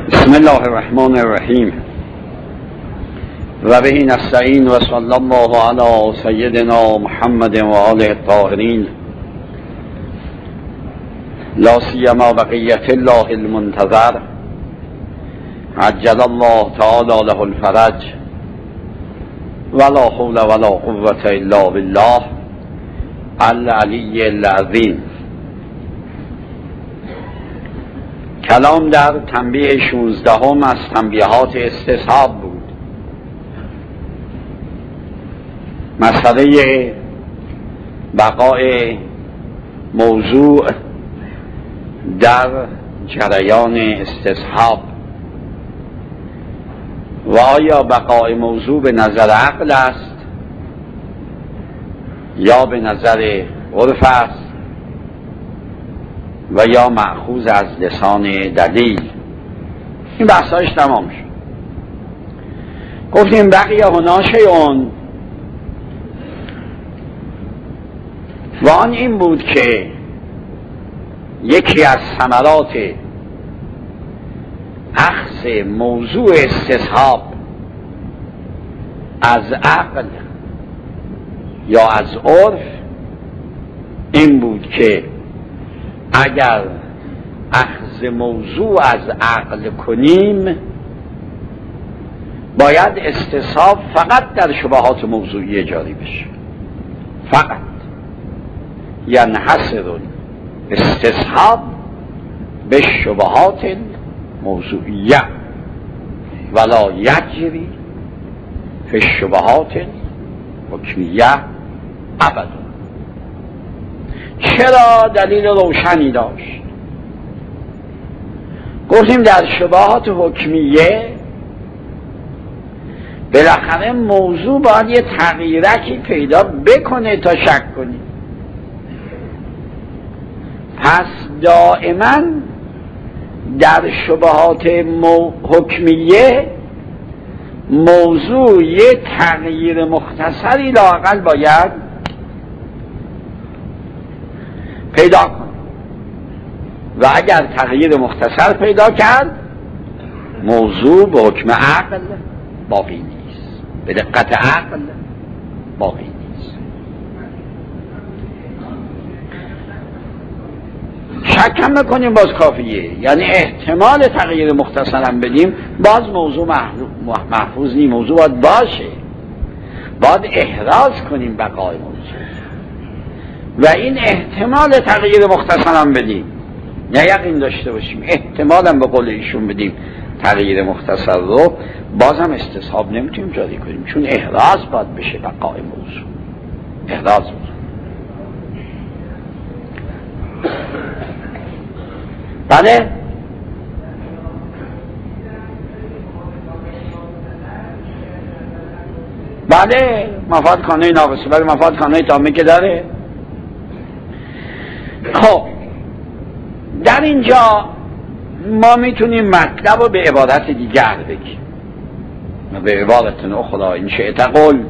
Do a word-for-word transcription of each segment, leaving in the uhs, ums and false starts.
بسم الله الرحمن الرحیم و به نستعین و صلی الله علی سیدنا محمد و آله الطاهرین لا سیما بقیت الله المنتظر عجل الله تعالی له الفرج ولا حول ولا قوة الا بالله العلی العظیم. کلام در تنبیه شانزدهم از تنبیهات استصحاب بود. مسئله بقای موضوع در جریان استصحاب و آیا بقای موضوع به نظر عقل است یا به نظر عرف است و یا مأخوذ از لسان دلیل. این بحثایش تمام شد. گفتیم بقیه هنا شیئون و آن این بود که یکی از ثمرات اخذ موضوع استصحاب از عقل یا از عرف این بود که اگر اخذ موضوع از عقل کنیم باید استصحاب فقط در شبهات موضوعی جاری بشه، فقط ینحصر استصحاب به شبهات موضوعیه ولا یجری فی الشبهات حکمیه ابدا. چرا؟ دلیل روشنی داشت. گفتیم در شبهات حکمیه بالاخره موضوع باید یه تغییرکی پیدا بکنه تا شک کنیم. پس دائما در شبهات حکمیه موضوع یه تغییر مختصری لااقل باید پیدا کن و اگر تغییر مختصر پیدا کرد موضوع به حکم عقل باقی نیست، به دقت عقل باقی نیست. شک هم نکنیم باز کافیه، یعنی احتمال تغییر مختصر هم بدیم باز موضوع محفوظ نیست. موضوع باید باشه، باید احراز کنیم بقای موضوع و این احتمال تغییر مختصر هم بدیم، نه یقین داشته باشیم، احتمال هم به قول ایشون بدیم تغییر مختصر رو باز هم استصحاب نمیتونیم جاری کنیم، چون احراز باید بشه بقای موضوع، احراز بود. بله بله مفاد خانه ناقصه بله مفاد خانه تامه که داره. خب در اینجا ما میتونیم مطلب رو به عبارت دیگر بگیم، به عبارت اخرى این شئت قلت،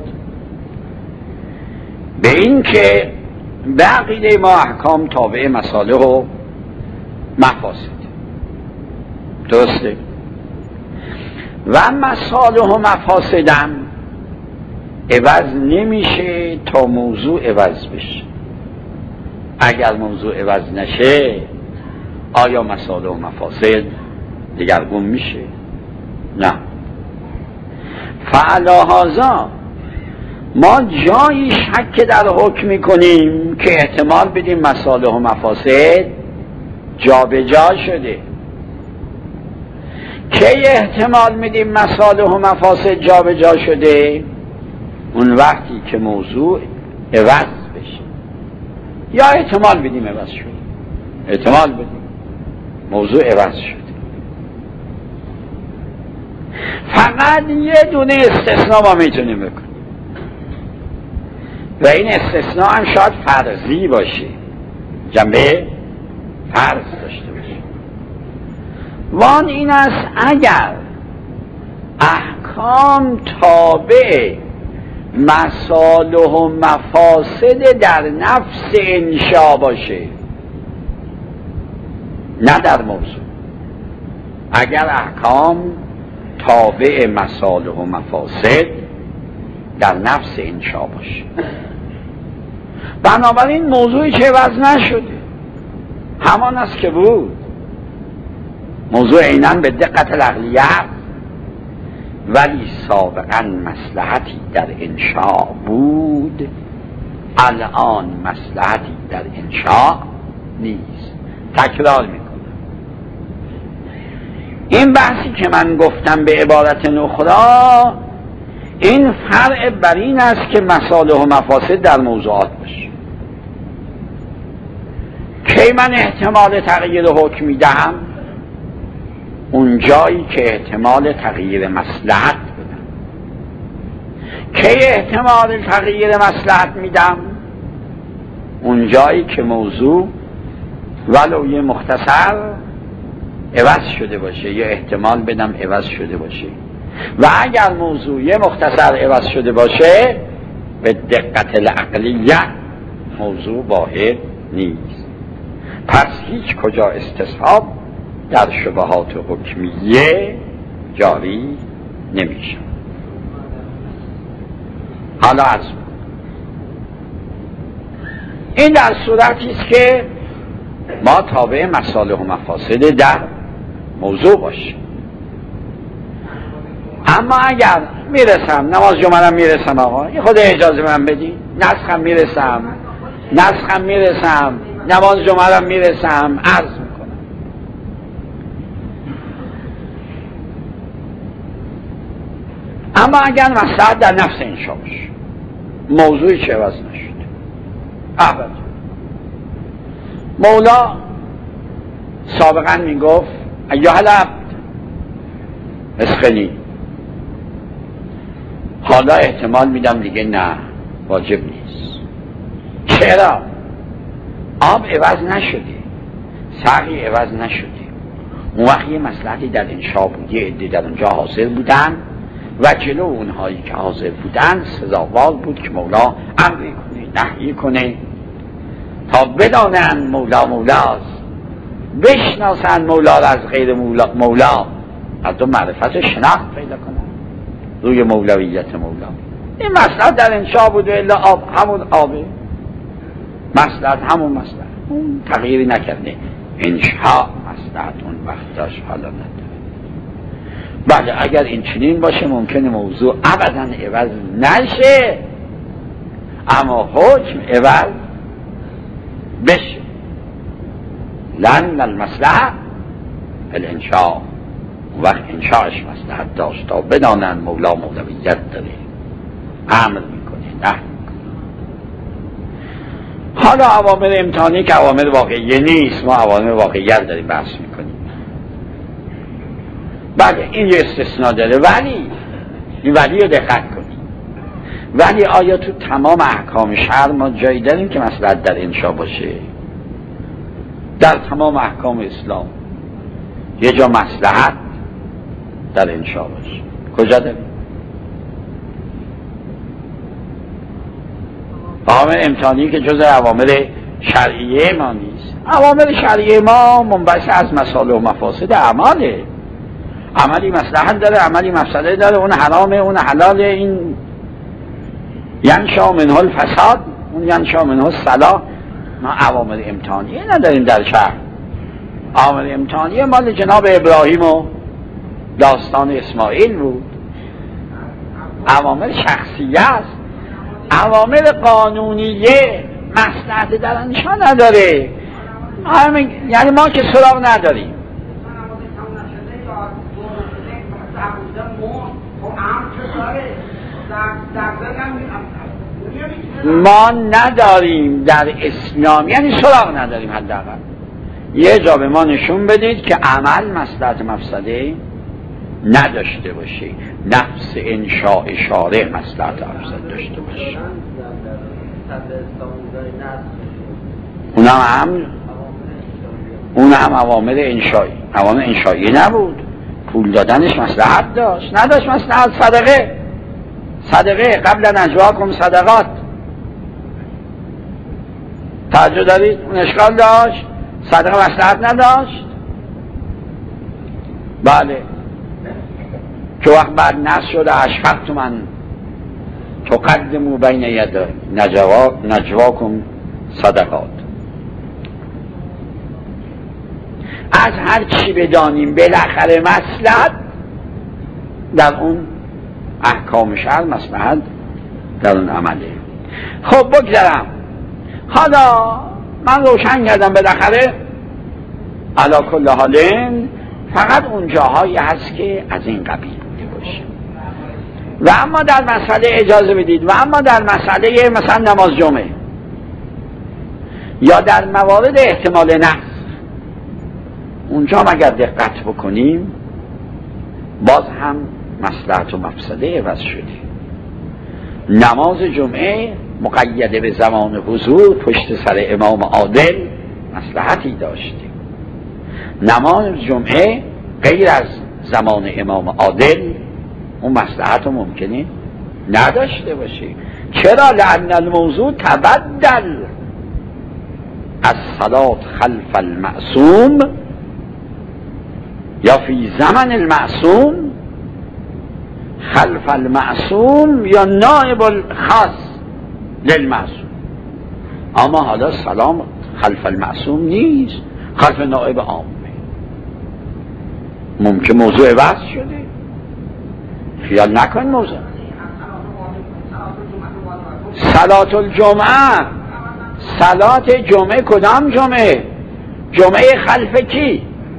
به این که به عقیده ما احکام تابع مصالح و مفاسد، درسته؟ و مصالح و مفاسدم عوض نمیشه تا موضوع عوض بشه. اگر موضوع عوض نشه آیا مصالح و مفاسد دگرگون میشه؟ نه. فعلا هذا ما جایی شک در حکم میکنیم که احتمال بدیم مصالح و مفاسد جا به جا شده. کی احتمال میدیم مصالح و مفاسد جا به جا شده؟ اون وقتی که موضوع عوض بشه. یا احتمال بدیم عوض شده، احتمال بدیم موضوع عوض شده. فقط یه دونه استثناء ما میتونیم بکنیم و این استثناء هم شاید فرضی باشه، جنبه فرض داشته باشه. وان این است اگر احکام تابع مصالح و مفاسد در نفس انشا باشه، نه در موضوع. اگر احکام تابع مصالح و مفاسد در نفس انشا باشه. بنابراین موضوعی که عوض نشده همان است که بود. موضوع عیناً به دقت العقلیت، ولی سابقاً مصلحتی در انشا بود، الان مصلحتی در انشا نیست. تکرار میکنم، این بحثی که من گفتم به عبارت نخرا، این فرع بر این است که مصالح و مفاسد در موضوعات باشه. کی من احتمال تغییر حکم میدهم؟ اون جایی که احتمال تغییر مصلحت بدم. کی احتمال تغییر مصلحت میدم؟ اون جایی که موضوع ولو یه مختصر عوض شده باشه، یا احتمال بدم عوض شده باشه. و اگر موضوع یه مختصر عوض شده باشه، به دقت العقلیه موضوع واحد نیست. پس هیچ کجا استصحاب در شبهات حکمیه جاری نمیشه. حالا عرض این در صورتی است که ما تابع مصالح و مفاسد در موضوع باشیم. اما اگر میرسم نماز جمعه میرسم، آقا یه خود اجازه من بدی، نسخم میرسم نسخم میرسم نماز جمعه میرسم، عرض میکنم اما اگر مصلحت در نفس انشا باشه، موضوعی چه عوض نشد. احبت مولا سابقا میگفت ایها العبد اسخنی، حالا احتمال میدم دیگه نه، واجب نیست. چرا؟ آب عوض نشده، سقی عوض نشده. اون وقت یه مصلحتی در انشا بود، یه عده در اونجا حاضر بودن و جلو اونهایی که حاضر بودن سزاوار بود که مولا امری کنه نهی کنه تا بدانن مولا مولاست، بشناسن مولا را از غیر مولا, مولا از دو معرفت شناخت پیدا کنن روی مولویت مولا. این مصلحت در انشا بود و الا آب همون آبه، مصلحت همون مصلحت، اون تغییری نکرده. انشا مصلحت اون وقت داشت، حالا نداره. بله اگر این چنین باشه ممکنه موضوع ابدا عوض نشه، اما حکم عوض بشه. لن المصلحه الانشاء، وقت انشاءش مصلحت داشت تا بدانن مولا مولویت داره، امر میکنه نه میکنه. حالا عوامل امتحانی که عوامل واقعیه نیست، ما عوامل واقعیت داریم بحث میکنیم. بله این یه استثناء داره، ولی این ولی رو دقت کنیم. ولی آیا تو تمام احکام شرع ما جایی داریم که مصلحت در انشا باشه؟ در تمام احکام اسلام یه جا مصلحت در انشا باشه کجا داریم؟ عوامل امتحانی که جز عوامل شرعیه ما نیست. عوامل شرعیه ما منبعث از مصالح و مفاسد اعماله. عملی مصلحت داره، عملی مفسده داره، اون حرامه، اون حلاله، این ینشا منه الفساد، اون ینشا منه الصلاح. ما عوامل امتحانی نداریم در شهر. عوامل امتحانی مال جناب ابراهیم و داستان اسماعیل بود. عوامل شخصیه است. عوامل قانونیه مصلحت در انشا نداره. یعنی ما که سراغ نداریم. ما نداریم در اسلام، یعنی سراغ نداریم. حداقل یه جا به ما نشون بدید که عمل مصلحت مفسده نداشته باشه، نفس انشاء شارع مصلحت مفسد داشته باشه. اونم هم اونم هم عوامل انشایی عوامل انشایی نبود. پول دادنش مصلحت داشت نداشت؟ مصلحت صدقه صدقه قبل نجواکم صدقات، توجه دارید؟ اون اشکال داشت؟ صدقه مصلحت نداشت؟ بله که وقت بعد نص شده اشفقت من تقدموا بین یدای نجوا نجواکم صدقات. از هر چی بدانیم بالاخره مصلحت در اون احکام شرع، مصلحت در اون عمله. خب بگذارم حالا من روشن کردم بالاخره علی کل حال فقط اون جاهایی هست که از این قبیل بوده باشه. و اما در مسئله اجازه بدید، و اما در مسئله مثلا نماز جمعه یا در موارد احتمال نقص، اونجا اگر دقت بکنیم باز هم مصلحت و مفسده عوض شده. نماز جمعه مقیده به زمان حضور پشت سر امام عادل مصلحتی داشته. نماز جمعه غیر از زمان امام عادل اون مصلحت رو ممکنه نداشته باشه. چرا؟ لأن الموضوع تبدل از صلات خلف المعصوم یا فی زمن المعصوم خلف المعصوم یا نائب الخاص للمعصوم. اما حالا سلام خلف المعصوم نیست، خلف نائب عامه. ممکن موضوع عوض شده، خیال نکن موضوع. صلات الجمعه، صلات جمعه کدام جمعه؟ جمعه خلف کی؟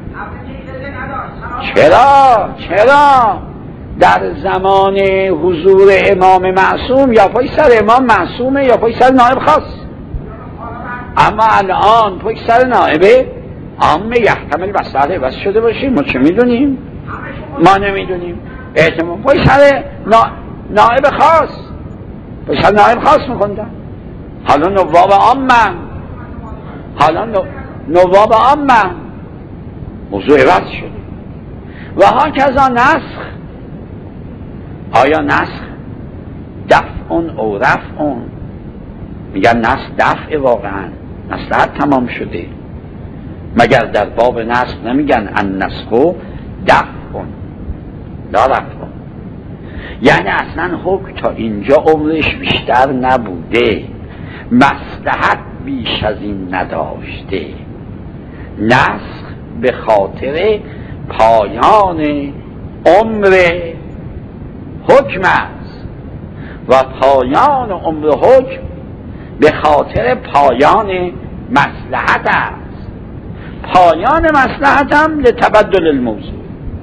چرا؟ چرا؟ در زمان حضور امام معصوم یا پای سر امام معصومه یا پای سر نائب خاص. اما الان پای سر نائب عامه یحتمل مصلحت عوض شده باشه. ما چه میدونیم؟ ما نمیدونیم. احتمال پای سر نا... نائب خاص، پای سر نائب خاص میخوندن. حالا نواب عامه، حالا نو... نواب عامه، موضوع عوض شده. و ها کذا نسخ. آیا نسخ دفع او رفع؟ میگن نسخ دفع، واقعا مصلحت تمام شده. مگر در باب نسخ نمیگن ان نسخ دفع لا رفع؟ یعنی اصلا حکم تا اینجا عمرش بیشتر نبوده، مصلحت بیش از این نداشته. نسخ به خاطر پایان عمر حکم است و پایان عمر حکم به خاطر پایان مصلحت است. پایان مصلحت هم لتبدل الموضوع،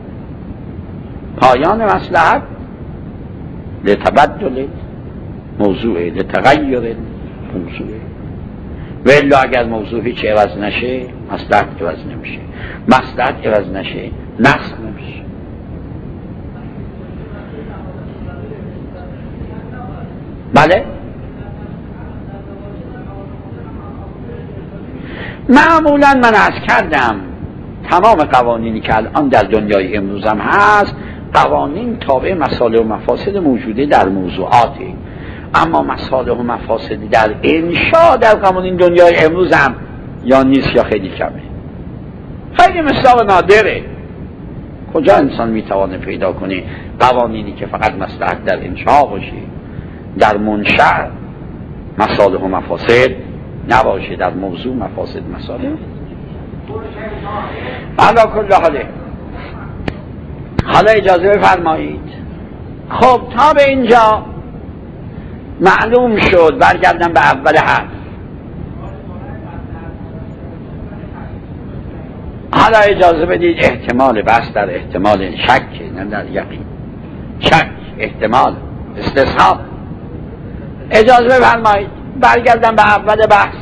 پایان مصلحت لتبدل موضوع، لتغیر موضوع. و الا اگر موضوع هیچ عوض نشه مصلحت عوض نمیشه، مصلحت عوض نشه نسخ نمیشه. بله معمولا من عرض کردم تمام قوانینی که الان در دنیای امروز هم هست قوانین تابع مصالح و مفاسد موجوده در موضوعاتی، اما مصالح و مفاسد در انشاء در قوانین دنیای امروز هم یا نیست یا خیلی کمه، خیلی مصداق نادره. کجا انسان میتوانه پیدا کنه قوانینی که فقط مصلحت در انشاء باشه، در منشأ مصالح و مفاسد نباشه، در موضوع مفاسد مصالح. علا کل حاله حالا اجازه بفرمایید. خب تا به اینجا معلوم شد. برگردم به اول حرف. حالا اجازه بدید احتمال بس در احتمال شک نه در یقین. شک، احتمال، استصحاب. اجازه بفرمایید برگردم به اول بحث،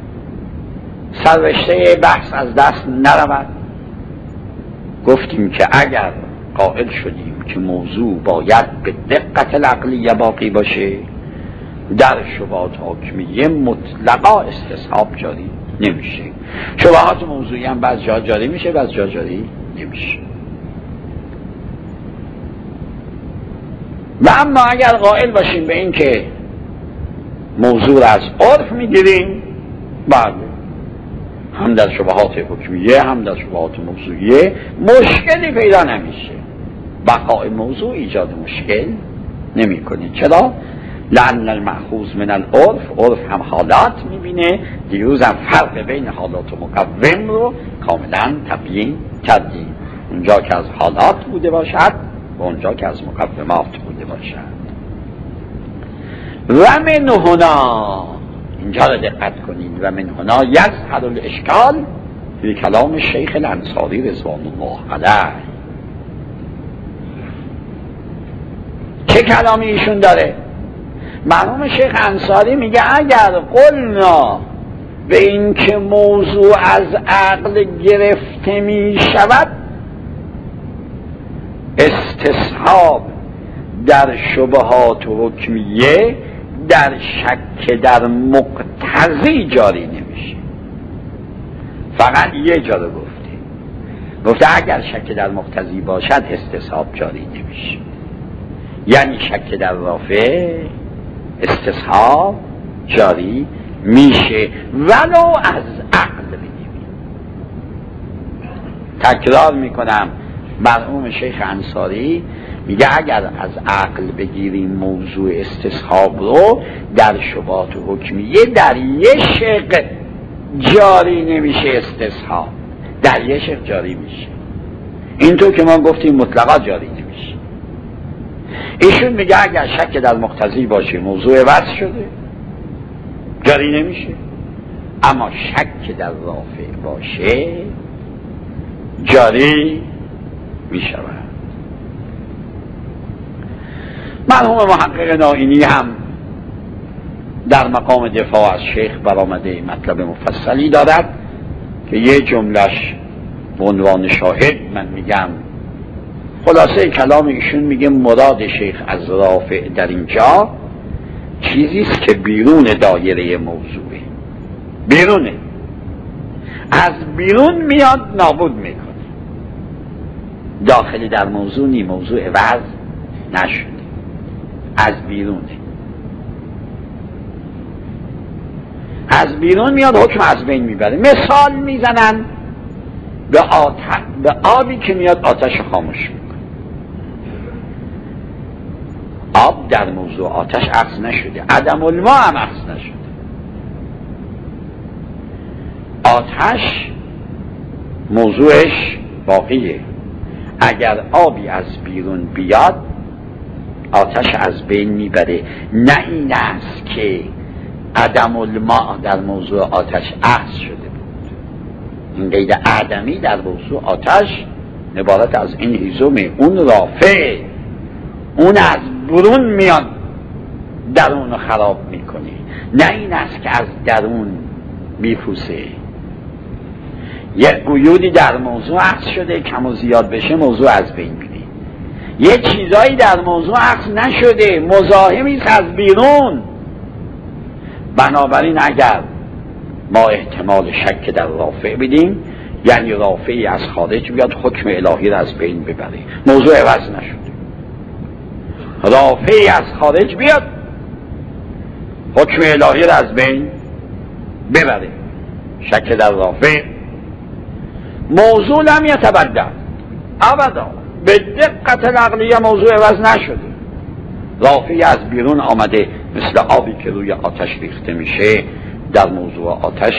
سررشته بحث از دست نرود. گفتیم که اگر قائل شدیم که موضوع باید به دقت العقلیه باقی باشه، در شبهات حکمیه مطلقا استصحاب جاری نمیشه. شبهات موضوعی هم بعض جا جاری میشه، بعض جا جاری نمیشه. و اما اگر قائل باشیم به این که موضوع را از عرف میگیریم، بله هم در شبهات حکمیه هم در شبهات موضوعیه مشکلی پیدا نمیشه. بقای موضوع ایجاد مشکل نمی کنه. چرا؟ لأن المأخوذ من العرف، عرف هم حالات میبینه. دیروز هم فرق بین حالات و مقوم رو کاملا تبیین کردیم. اونجا که از حالات بوده باشد و اونجا که از مقومات بوده باشد. و من هنا، اینجا رو دقت کنید، و من هنا یظهر الاشکال فی کلام شیخ الانصاری رضوان الله علیه. چه کلامی ایشون داره؟ مرحوم شیخ انصاری میگه اگر قلنا به این که موضوع از عقل گرفته می شود، استصحاب در شبهات و حکمیه در شک در مقتضی جاری نمیشه. فقط یه جا رو گفته، گفته اگر شک در مقتضی باشد استصحاب جاری نمیشه. یعنی شک در رافع استصحاب جاری میشه ولو از عقل بگیریم. تکرار میکنم، مرحوم شیخ انصاری میگه اگر از عقل بگیریم موضوع استصحاب رو در شبهات و حکمیه در یه شق جاری نمیشه استصحاب، در یه شق جاری میشه. اینطور که ما گفتیم مطلقا جاری نمیشه. ایشون میگه اگر شک در مقتضی باشه موضوع عوض شده جاری نمیشه، اما شک در رافع باشه جاری میشود. مرحوم محقق نائینی هم در مقام دفاع از شیخ برآمده مطلب مفصلی دارد که یه جملش به عنوان شاهد من میگم. خلاصه کلام ایشون میگه مراد شیخ از رافع در اینجا چیزیست که بیرون دایره موضوعه، بیرونه، از بیرون میاد نابود میکنه، داخلی در موضوع نی، موضوع عوض نشده، از بیرونه، از بیرون میاد حکم از بین میبره. مثال میزنن به, آت... به آبی که میاد آتش خاموش میکنه. آب در موضوع آتش عکس نشده، عدم الماء هم عکس نشده. آتش موضوعش باقیه. اگر آبی از بیرون بیاد آتش از بین میبره. نه این است که عدم الماء در موضوع آتش عکس شده بود. این قید عدمی در موضوع آتش عبارت از این هیزم، اون رافع، اون از برون میاد درون رو خراب میکنه، نه این است که از درون میپوسه. یک قیودی در موضوع عکس شده، کم و زیاد بشه موضوع از بین میره. یه چیزایی در موضوع عکس نشده، مزاحمی است از بیرون. بنابراین اگر ما احتمال شک در رافع بدیم، یعنی رافعی از خارج بیاد حکم الهی را از بین ببره، موضوع عوض نشده. رافعی از خارج بیاد حکم الهی را از بین ببره، شک در رافع. موضوع لم یتبدل ابدا، به دقت العقلیه موضوع عوض نشده. رافعی از بیرون آمده، مثل آبی که روی آتش ریخته میشه. در موضوع آتش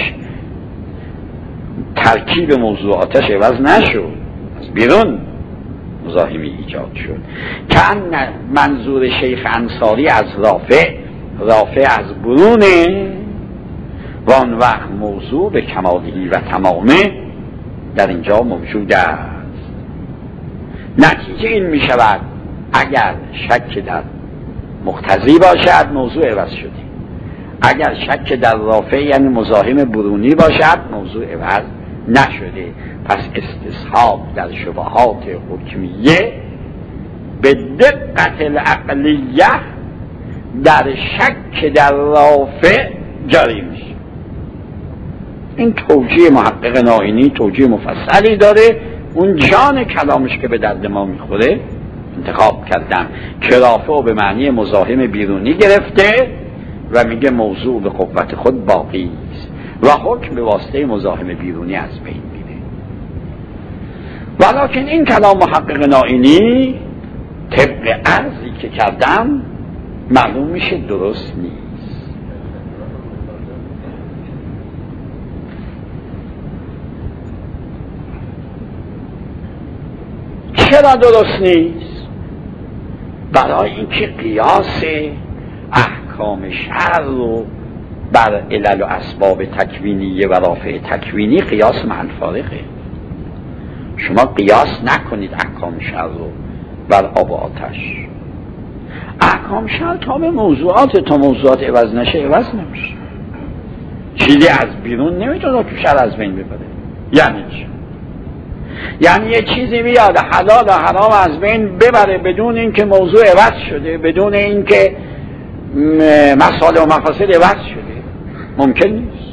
ترکیب موضوع آتش عوض نشد، از بیرون مزاحمی ایجاد شد. که منظور شیخ انصاری از رافع، رافع از برونه و آن وقت موضوع به کمالی و تمامه در اینجا موجود است. نتیجه این می شود اگر شک در مقتضی باشد موضوع عوض شده، اگر شک در رافع یعنی مزاحم برونی باشد موضوع عوض نشده. پس استصحاب در شبهات حکمیه به دقت العقلیه در شک در رافع جاری میشه. این توجیه محقق نائینی توجیه مفصلی داره. اون جان کلامش که به درد ما میخوره انتخاب کردم که رافع به معنی مزاحم بیرونی گرفته و میگه موضوع به قوت خود باقی است. و حکم به واسطه مزاحم بیرونی از بین میره. ولیکن این کلام محقق نائینی طبق عرضی که کردم معلوم میشه درست نیست. چرا درست نیست؟ برای اینکه قیاس احکام شرع رو بر علل و اسباب تکوینیه و رافع تکوینی قیاس مع الفارقه. شما قیاس نکنید احکام شرع رو بر آب و آتش. احکام شرع تا به موضوعات، تا موضوعات عوض نشه عوض نمیشه. چیزی از بیرون نمیتونه تو شرع از بین ببره. یعنی چی؟ یعنی یه چیزی بیاد حلال و حرام از بین ببره بدون اینکه موضوع عوض شده، بدون اینکه مسائل و مفاسد عوض شده، ممکن نیست.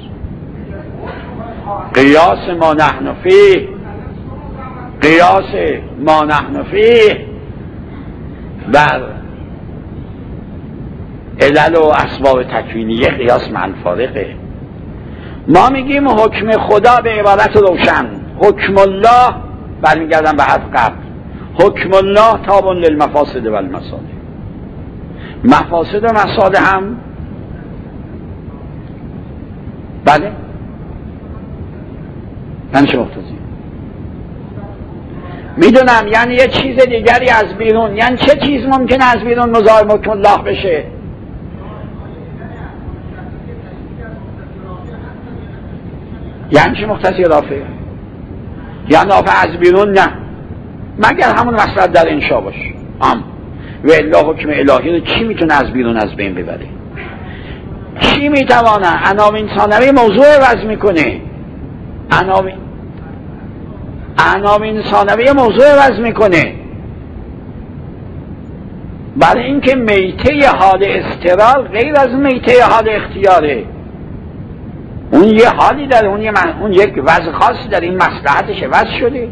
قیاس ما نحن فیه، قیاس ما نحن فیه بر علل و اسباب تکوینیه قیاس مع الفارقه. ما میگیم حکم خدا به عبارت روشن، حکم الله برمیگردن به حرف قبل، حکم الله تابع للمفاسد و المصالح. مفاسد و مصالح هم بله من چه مختزی میدونم. یعنی یه چیز دیگری از بیرون، یعنی چه چیز ممکنه از بیرون مزاحم حکم الله بشه؟ یعنی چی مختصی رافعه؟ یعنی رافع از بیرون نه، مگر همون مصلحت در انشا باشه. ام و الا حکم الهی رو چی میتونه از بیرون از بین ببره؟ چی میتوانه؟ عناوین ثانوی موضوع عوض میکنه، عناوین عناوین ثانوی موضوع عوض میکنه. برای اینکه میته حال استقرار غیر از میته حال اختیاره. اون یه حالی داره، اون, یه من... اون یک وضع خاصی داره، این مصلحتش عوض شده.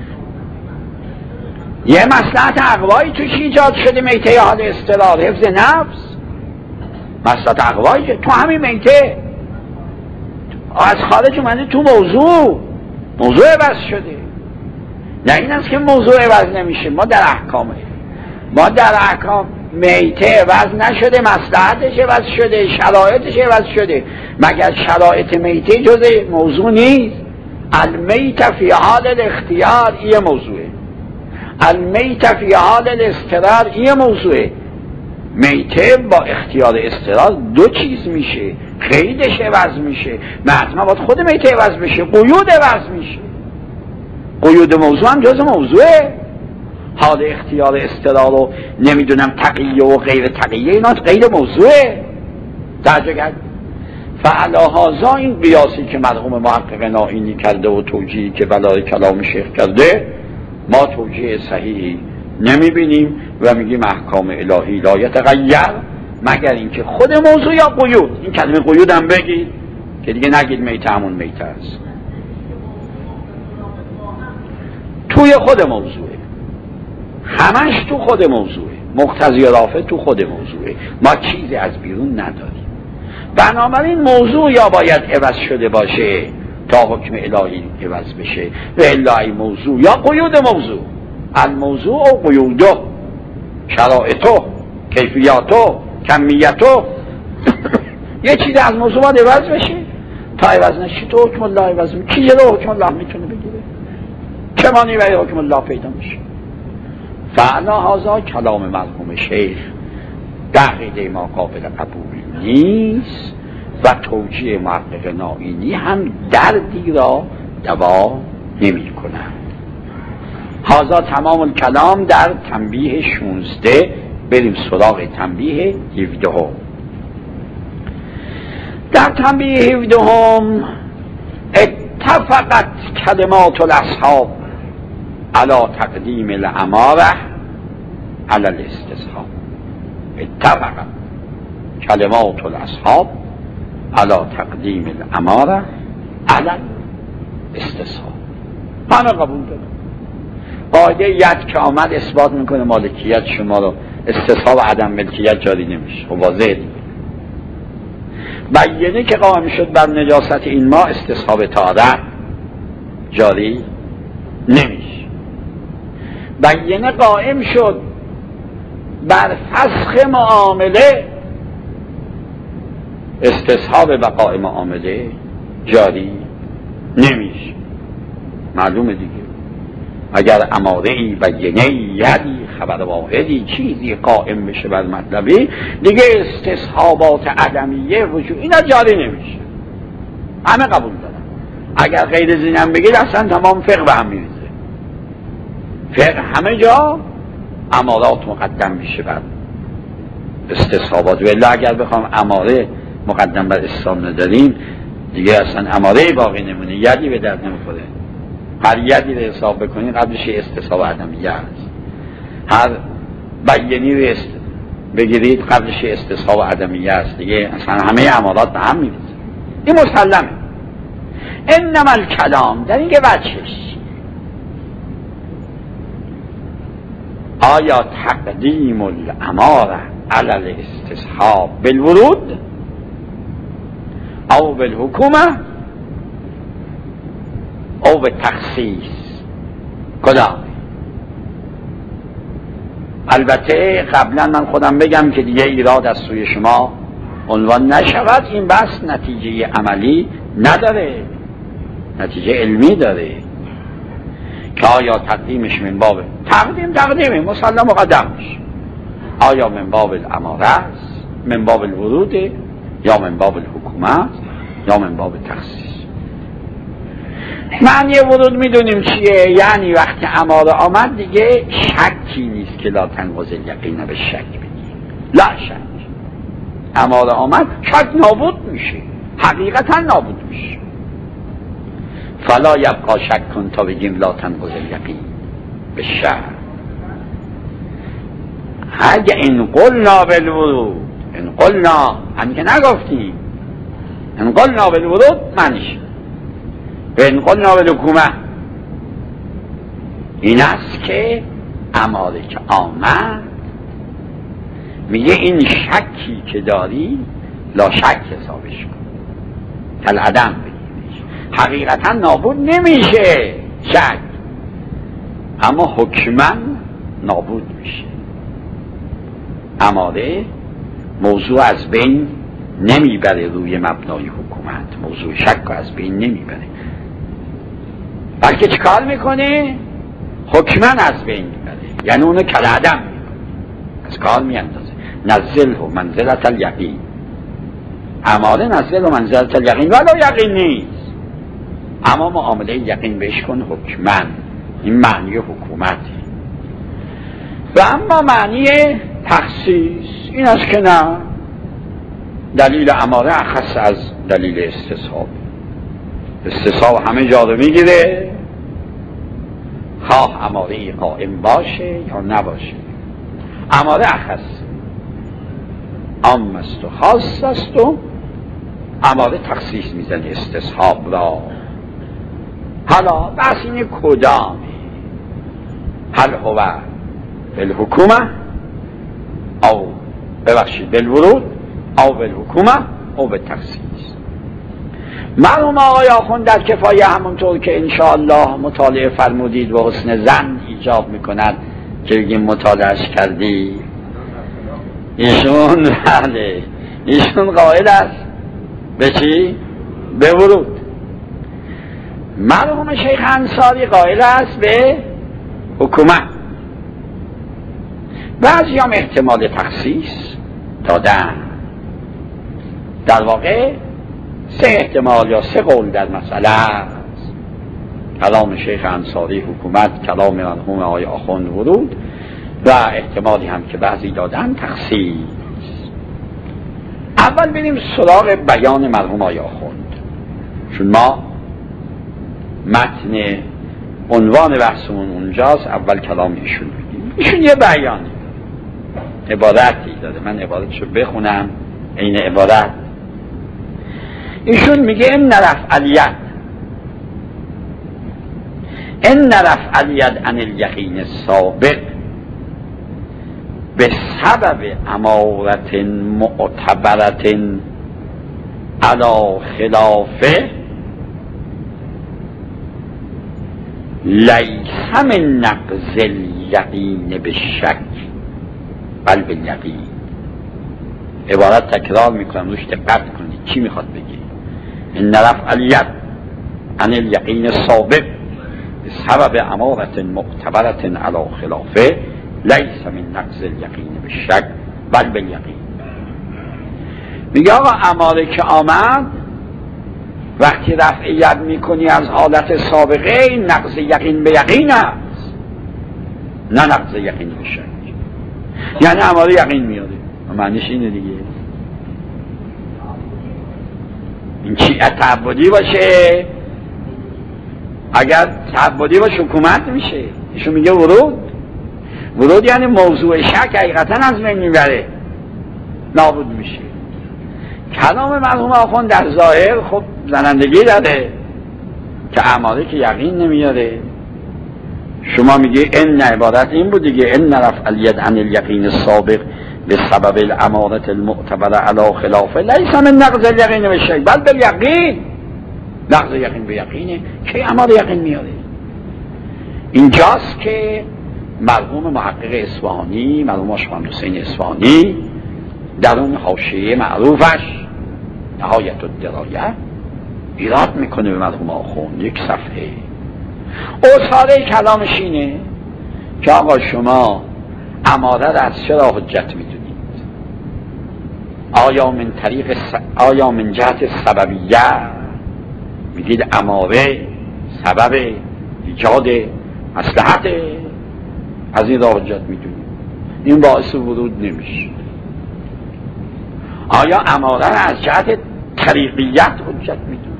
یه مصلحت اقوایی توش ایجاد شده، میته حال استقرار، حفظ نفس، مصلحت اقوایی تو همین میته از خارج اومده تو موضوع، موضوع عوض شده. نه این است که موضوع عوض نمیشه. ما در احکامه، ما در احکام میته عوض نشده، مصلحتش عوض شده، شرایطش عوض شده. مگر شرایط میته جز موضوع نیست؟ المیت فی حال الاختیار این موضوعه، المیت فی حال الاضطرار این موضوعه. میته با اختیار اضطرار دو چیز میشه، قیدش عوض میشه، حتما باید خود میته عوض بشه، قیود عوض میشه. قیود موضوع هم جز موضوعه. حال اختیار اضطرار و نمیدونم تقیه و غیر تقیه اینا غیر موضوعه. درجه کرد فعلا هازا این قیاسی که مرحوم محقق نائینی کرده و توجیهی که بلای کلام شیخ کرده ما توجیه صحیحی نمیبینیم و میگیم احکام الهی لا یتغیر مگر اینکه خود موضوع یا قیود. این کلمه قیود هم بگید که دیگه نگید میته همون میته است، توی خود موضوعه، همش تو خود موضوعه، مقتضی رافع تو خود موضوعه. ما چیزی از بیرون نداریم. بنابراین موضوع یا باید عوض شده باشه تا حکم الهی عوض بشه و الا ای موضوع یا قیود موضوع، الموضوع و قیوده، شرائطه، کیفیاته، کمیته. یه چیزی از موضوع باید عوض بشه، تا عوض نشه تو حکم الله عوض میشه. کی جلو حکم الله میتونه بگیره؟ چه مانی برای حکم الله پیدا میشه؟ فعلا هازا کلام مرحوم شیخ عقیده ما قابل قبول نیست و توجیه محقق نائینی هم دردی را دوا نمی کنند. هازا تمام الکلام در تنبیه شونزده. بریم سراغ تنبیه هفده هم. در تنبیه هفده هم اتفقت کلمات الاصحاب علی تقدیم الاماره علی الاستصحاب. اتفقت کلمات الاصحاب علی تقدیم الاماره علی الاستصحاب. همه قبول دارم. قاعده ید که آمد اثبات میکنه مالکیت شما رو، استصحاب عدم ملکیت جاری نمیشه. خب واضحه دیگه. بیانه که قائم شد بر نجاست این ماء استصحاب طهارت جاری نمیشه. بیانه قائم شد بر فسخ معامله استصحاب بقاء معامله جاری نمیشه. معلومه دیگه، اگر اماره‌ای بیانه‌ای یدی خبر واحدی چیزی قائم بشه بر مطلبی دیگه استصحابات عدمیه وجود اینا جاری نمیشه. همه قبول دارن. اگر غیر زینم بگید اصلا تمام فقه به هم میریزه. فقه همه جا امارات مقدم میشه بر استصحابات. ولی اگر بخوام اماره مقدم بر اسلام نداریم دیگه اصلا اماره باقی نمونه، یدی به درد نمیخوره. هر یدی رو حساب بکنید قبلش استصحاب عدمیه هست. هر بیانی رو است بگیرید قبلش استصحاب عدمیه هست دیگه. اصلا همه امارات به هم میریزه. این مسلمه. انما الکلام در این که وجهش آیا تقدیم الاماره علی الاستصحاب بالورود او بالحکومه او بالتخصیص کدام؟ البته قبلا من خودم بگم که دیگه ایراد از سوی شما عنوان نشود. این بحث نتیجه عملی نداره، نتیجه علمی داره که آیا تقدیمش من باب تقدیم تقدیمه مسلم مقدم میشه، آیا من باب الاماره است، من باب الورود، یا من باب الحکومت، یا من باب تخصیص. معنی ورود میدونیم چیه؟ یعنی وقتی اماره آمد دیگه شکی نیست که لا تنقض الیقین به شک بگیم، لا شک. اماره آمد شک نابود میشه، حقیقتا نابود میشه. فلا یبقا شک کن تا بگیم لا تنقض الیقین به شک. اگه این قلنا بالورود، این قلنا هم که نگفتیم، این قلنا بالورود معنیش این قلنا بالحکومه این است که اماره که آمد میگه این شکی که داری لا شک حسابش کن، کل عدم بگیرش. حقیقتا نابود نمیشه شک، اما حکمن نابود میشه. اماره موضوع از بین نمیبره روی مبنای حکومت، موضوع شک از بین نمیبره، بلکه چیکار میکنه؟ حکمن از بین میبره، یعنی اونو کل عدم میکنه، از کار میاندازه. نزله منزلت الیقین، اماره نزله منزلت الیقین ولی یقین نیست، اما معامله یقین بهش کن حکمن. این معنی حکومت. و اما معنی تخصیص این است که نه، دلیل اماره اخص از دلیل استصحاب. استصحاب همه جا رو میگیره، خواه اماره قائم باشه یا نباشه. اماره اخص عام است و خاص است و اماره تخصیص میزنه استصحاب را. حالا بس این کدامه؟ هل هو بالحکومه او ببخشید بالورود او بالحکومه او بالتخصیص. مرحوم آقای آخوند در کفایه همونطور که انشاءالله مطالعه فرمودید و حسن ظن ایجاب میکند که بگیم مطالعهش کردی، ایشون بله ایشون قائل است به چی؟ به ورود. مرحوم شیخ انصاری قائل است به حکومت. بعضی هم احتمال تخصیص دادن. در واقع سه احتمال یا سه قول در مسئله است. کلام شیخ انصاری حکومت، کلام مرحوم آقای آخوند ورود، و احتمالی هم که بعضی دادن تخصیص. اول بریم سراغ بیان مرحوم آقای آخوند، چون ما متن عنوان بحثمون اونجاست. اول کلام ایشون بگیم. ایشون یه بیانی عبارتی داده، من عبارتشو بخونم این عبارت. ایشون میگه ان رفع الید ان رفع الید عن الیقین السابق به سبب امارت معتبرت علی خلافه لیس من نقض الیقین بالشک بل بالیقین. عبارت تکرار میکنم روش دقت کنید چی میخواد بگه. ان رفع الید عن الیقین السابق بسبب امارة معتبرة علی خلافه لیس من نقض الیقین بالشک بل بالیقین. میگه آقا اماره که آمد وقتی رفع ید میکنی از حالت سابقه این نقض یقین به یقین است، نه نقض یقین به شک. یعنی اماره یقین میاده. معنیش اینه دیگه. این چی تعبدی باشه؟ اگر تعبدی باشه حکومت میشه. ایشون میگه ورود ورود یعنی موضوع شک حقیقتا از من میبره، نابود میشه. کلام مرحوم آخوند در ظاهر خب زنندگی داره که اماره که یقین نمیاره. شما میگه ان عبارت این بود دیگه، ان رفع الید عن الیقین السابق بسبب الامارة المعتبرة علی خلافه لیس من نقض الیقین بالشک بل بالیقین. نقض یقین به یقینه که اماره یقین میاره. اینجاست که مرحوم محقق اصفهانی، مرحوم آشقان حسین اصفهانی در اون حاشیه معروفش نهایت الدرایه ایراد میکنه به مرحوم آخوند یک صفحه. اصاره کلامش اینه که آقا شما اماره را از چرا حجت میدونید؟ آیا من طریق س... آیا من جهت سببیه میگید اماره سبب ایجاد مصلحت، از این را حجت میدونید؟ این باعث ورود نمیشه. آیا اماره را از جهت طریقیت حجت میدونید؟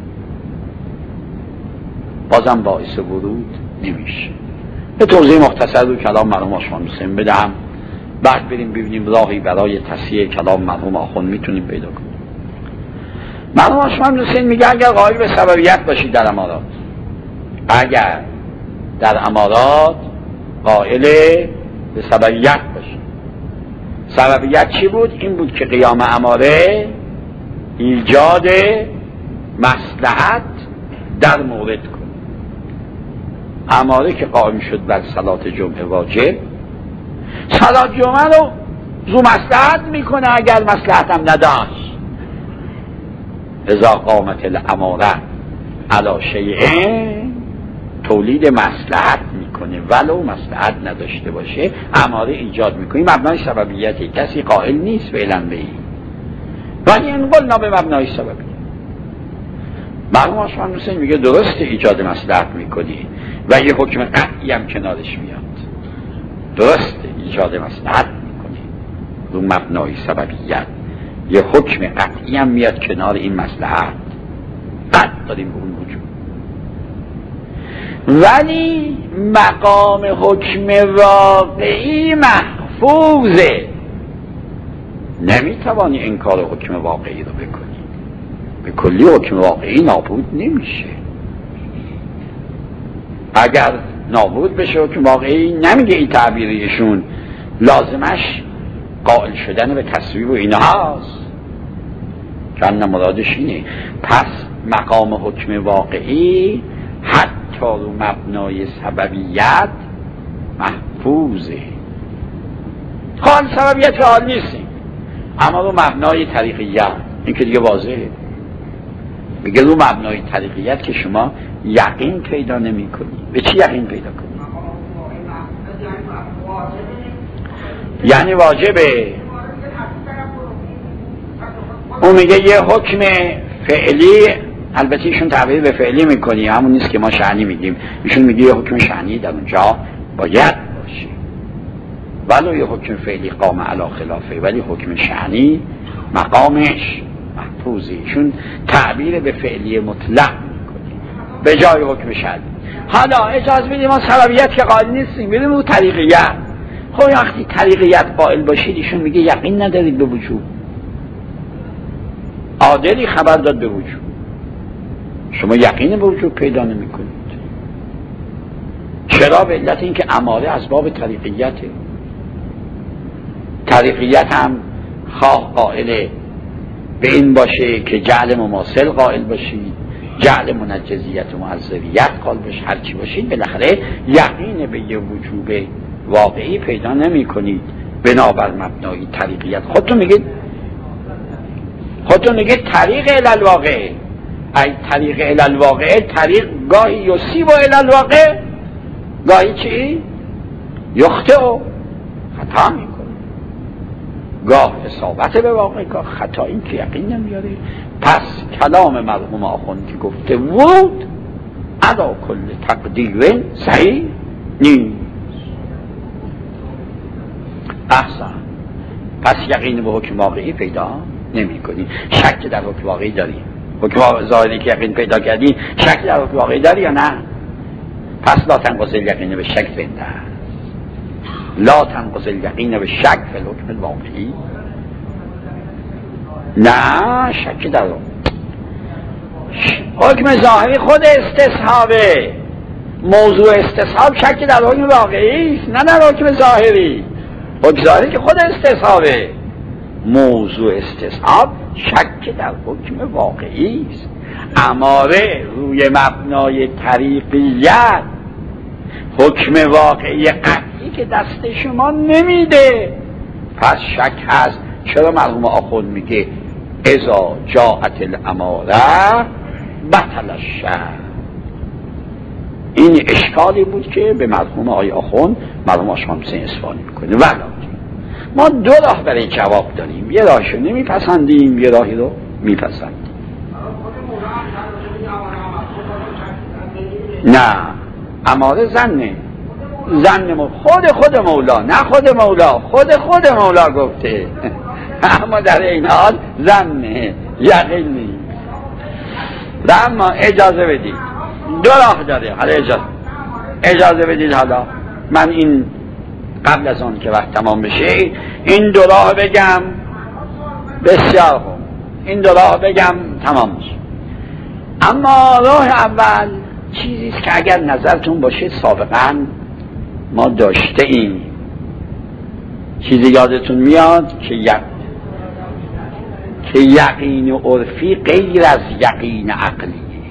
بازم باعث ورود نمیشه. به توضیح مختصر رو کلام مرحوم آشقان حسین بدهم، بعد بریم ببینیم راهی برای تصحیح کلام مرحوم آخوند میتونیم پیدا کنیم. مرحوم آشقان حسین میگه اگر قائل به سببیت باشید در امارات، اگر در امارات قائل به سببیت باشید. سببیت چی بود؟ این بود که قیام اماره ایجاد مصلحت در مورد کن. اماره که قائم شد بر صلات جمعه واجب، صلات جمعه رو زو مصلحت میکنه اگر مصلحت هم نداشت. اذا قامت الاماره علی شیء تولید مصلحت میکنه ولو مصلحت نداشته باشه، اماره ایجاد میکنه. مبنای سببیتی کسی قائل نیست فعلا به این، ولی این قلنا به مبنای سببیت. مرحوم آشقان حسین میگه درسته ایجاد مصلحت میکنی و یه حکم قطعی هم کنارش میاد. درسته ایجاد مصلحت میکنی رو مبنای سببیت، یه حکم قطعی هم میاد کنار این مصلحت، قطع داریم به اون وجود. ولی مقام حکم واقعی محفوظه، نمیتوانی انکار حکم واقعی رو بکنی. به کلی حکم واقعی نابود نمیشه. اگر نابود بشه حکم واقعی، نمیگه این تعبیریشون لازمش قائل شدن به تصویب و اینا هست، چند مرادش اینه. پس مقام حکم واقعی حتی رو مبنای سببیت محفوظه. خواهد سببیت حال نیستیم، اما رو مبنای طریقیت این که دیگه واضحه. میگه رو مبنای طریقیت که شما یقین پیدا نمی کنی. به چی یقین پیدا کنی؟ یعنی واجبه. اون میگه یه حکم فعلی، البته ایشون تعبیر به فعلی میکنی، همون نیست که ما شأنی میگیم. ایشون میگه یه حکم شأنی در اونجا باید باشه، ولو یه حکم فعلی قام علی خلافه، ولی حکم شأنی مقامش محفوظه. ایشون تعبیر به فعلی مطلق میکنه به جای حکم شأنی. حالا اجازه بدید ما سببیت که قائل نیستیم، بریم رو طریقیت. خب وقتی طریقیت قائل باشید، ایشون میگه یقین ندارید به وجود، عادلی خبر داد به وجود، شما یقین به وجود پیدا نمی کنید. چرا؟ به علت این که اماره از باب طریقیته. طریقیت هم خواه قائل به این باشه که جعل مماثل قائل باشید، جعل منجزیت و معذریت قائل باشید، هرچی باشید بالاخره یقین به یه وجوب واقعی پیدا نمی کنید بنابر مبنای طریقیت. خودتون میگید خودتون میگید طریق الالواقع، ای طریق الالواقع، طریق گاهی یصیب الالواقع، گاهی چی؟ یخطئ و خطا میکنه، گاه اصابت به واقع، گاه خطا. این که یقین نمیاره. پس کلام مرحوم آخوند که گفته ورود ادا کل تقدیر صحیح نیست. احسن. پس یقین به حکم واقعی پیدا نمی کنی. شک در حکم واقعی داری؟ حکم ظاهری که یقین پیدا کردی شک در حکم واقعی داری یا نه؟ پس لا تنقص الیقین به شک زنده، لا تنقص الیقین به شک فی الحکم الواقعی. نه، شک در حکم ظاهری خود استصحابه. موضوع استصحاب شک در حکم واقعی است، نه در حکم ظاهری. حکم ظاهری که خود استصحابه، موضوع استصحاب شک در حکم واقعی است. اماره روی مبنای طریقیت حکم واقعی قطعی که دست شما نمیده، پس شک هست. چرا مرحوم آخوند میگه اذا جاءت الاماره بطل الشک؟ این اشکالی بود که به مرحوم آقای آخوند مرحوم آشمامسین اصفهانی میکنه. ولی ما دو راه برای جواب داریم، یه راهشو نمیپسندیم، یه راهی رو میپسندیم. نه، اماره زنه، زن خود خود مولا، نه خود مولا، خود خود مولا گفته اما در این حال زنه، یقین نیست. و اما اجازه بدید دو راه داره. حالا اجازه اجازه بدید حالا من این قبل از آن که وقت تمام بشه این دو راه بگم. بسیار خوب، این دو راه بگم تمام بشه. اما راه اول چیزیست که اگر نظرتون باشه سابقا ما داشته ایم. چیزی یادتون میاد که یق... که یقین عرفی غیر از یقین عقلیه.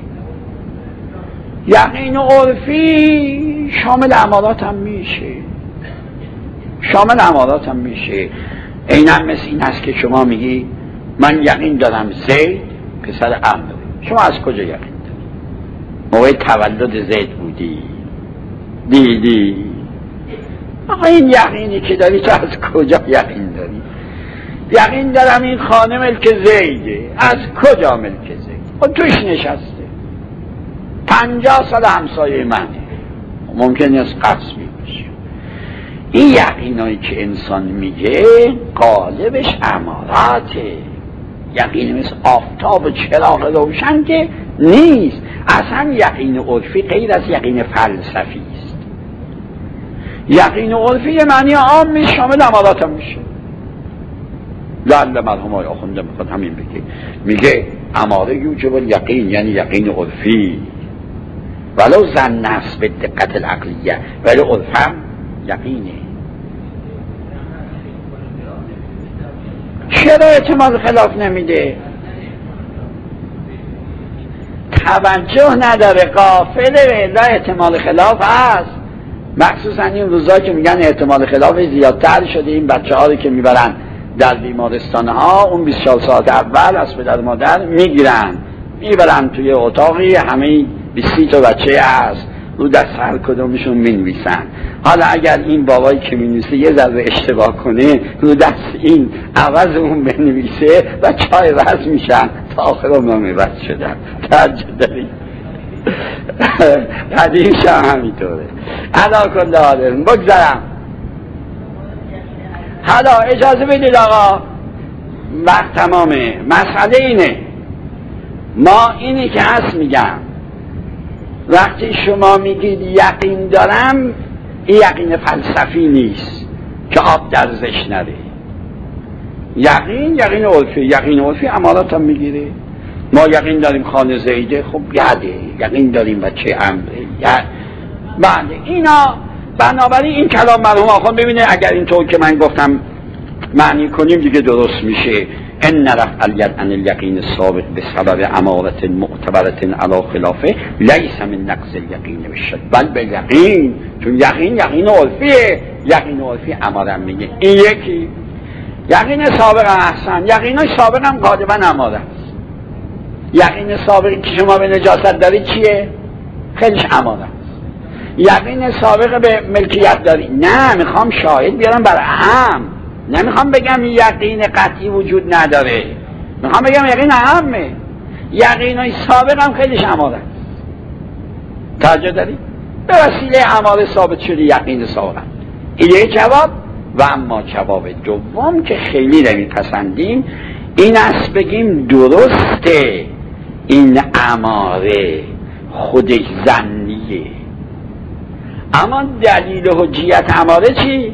یقین عرفی شامل امارات هم میشه، شامل امارات هم میشه. اینم مثل این هست که شما میگی من یقین دارم زید پسر عمرو. شما از کجا یقین داری؟ موقع تولد زید بودی دیدی؟ آقا این یقینی که داری تو از کجا یقین داری؟ یقین دارم این خانه ملک زیده. از کجا ملک زید؟ خب توش نشسته، پنجاه سال همسایه منه، ممکنه از قصبی باشه. این یقینایی که انسان میگه غالبش اماراته. یقین مثل آفتاب و چراغ روشن که نیست. اصلا یقین عرفی غیر از یقین فلسفی است. یقین عرفی یه معنی عام میشه، شامل امارات هم میشه. لعل مرحوم آقای آخونده میخواد همین بگه، میگه اماره یوجب الیقین، یعنی یقین عرفی ولو ظن است به دقت العقلیه، ولی عرفم یقینه. چرا احتمال خلاف نمیده؟ توجه نداره، غافله. لا احتمال خلاف هست، مخصوصا این روزا که میگن احتمال خلاف زیادتر شده. این بچه ها رو که میبرن در بیمارستان ها اون بیست و چهار ساعت اول از پدر مادر میگیرن میبرن توی اتاقی، همه بیست تا بچه هست، رو دست هر کدومشون مینویسن. حالا اگر این بابایی که مینویسه یه ذره اشتباه کنه، رو دست این عوض اون بنویسه و چای وز میشن تا آخر عمر وز شدن. تعجب دارید؟ قدیمش هم همینطوره. علا کل حال بگذارم. حالا اجازه بدید آقا، وقت تمامه. مسئله اینه، ما اینی که هست میگم، وقتی شما میگید یقین دارم، این یقین فلسفی نیست که آب در زش نره. یقین یقین عرفی، یقین عرفی امارات هم میگیره. ما یقین داریم خانه زیده، خب یاده. یقین داریم بچه عمره، یاد. بله اینا. بنابراین این کلام مرحوم آخوند ببینه اگر اینطور که من گفتم معنی کنیم دیگه درست میشه. ان رفع الید عن الیقین السابق بسبب امارت معتبرت علی خلافه لیس من نقص الیقین بشد بل بالیقین، چون یقین یقین عرفیه، یقین عرفی اماره میگه. این یکی یقین سابق احسن، یقینای سابق هم غالبا اماره. یقین سابقی که شما به نجاست داری چیه؟ خیلیش اماره. یقین سابق به ملکیت داری، نه میخوام شاهد بیارم برای هم، نمیخوام بگم یقین قطعی وجود نداره، میخوام بگم یقین اهمه. یقینای سابق هم خیلیش اماره. توجه داری؟ به وسیله اماره ثابت شده یقین سابق. این یک جواب. و اما جواب دوم که خیلی نمیپسندیم این است بگیم درسته این اماره خودش ظنیه، اما دلیل حجیت اماره چی؟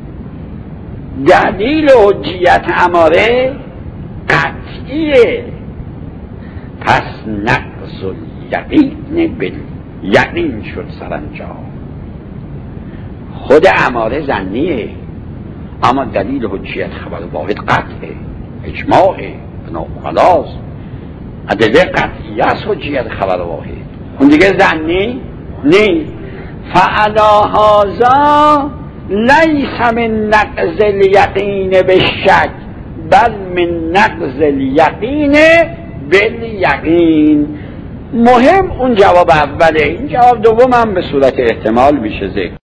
دلیل حجیت اماره قطعیه. پس نقض الیقین بال یقین شد سرانجام. خود اماره ظنیه اما دلیل حجیت خبر واحد قطعه، اجماعه، خلاص ادله قطعیه است حجیت خبر واحد، اون دیگه ظنی نیست. فعلا هذا لیس من نقض الیقین بالشک بل من نقض الیقین بالیقین. مهم اون جواب اوله، این جواب دوم هم به صورت احتمال میشه ذکر.